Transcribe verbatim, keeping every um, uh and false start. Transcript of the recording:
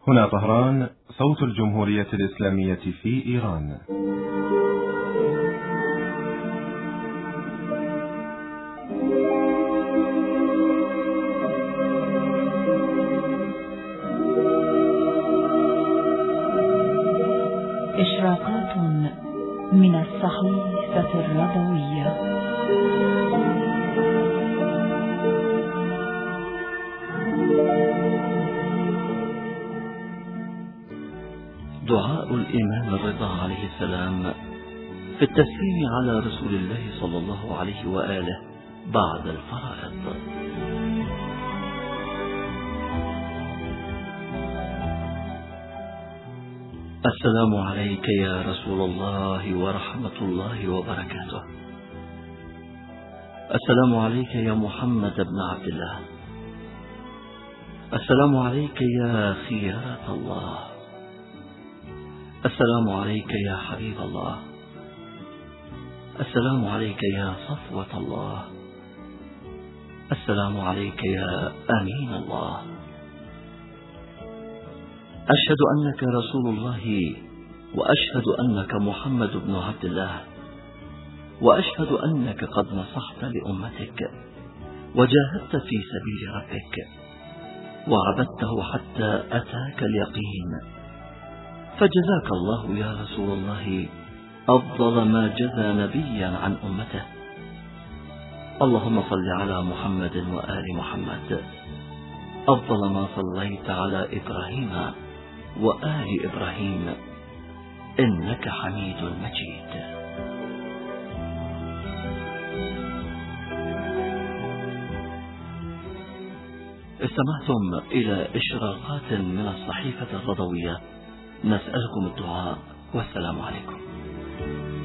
هنا طهران، صوت الجمهورية الإسلامية في إيران. إشراقات من الصحيفة الرضوية. دعاء الإمام الرضا عليه السلام في التسليم على رسول الله صلى الله عليه وآله بعد الفرائض. السلام عليك يا رسول الله ورحمة الله وبركاته. السلام عليك يا محمد بن عبد الله. السلام عليك يا خيرة الله. السلام عليك يا حبيب الله. السلام عليك يا صفوة الله. السلام عليك يا أمين الله. أشهد أنك رسول الله، وأشهد أنك محمد بن عبد الله، وأشهد أنك قد نصحت لأمتك وجاهدت في سبيل ربك وعبدته حتى أتاك اليقين، فجزاك الله يا رسول الله أفضل ما جزى نبيا عن أمته. اللهم صل على محمد وآل محمد أفضل ما صليت على إبراهيم وآل إبراهيم إنك حميد مجيد. استمعتم إلى إشراقات من الصحيفة الرضوية. نسألكم الدعاء والسلام عليكم.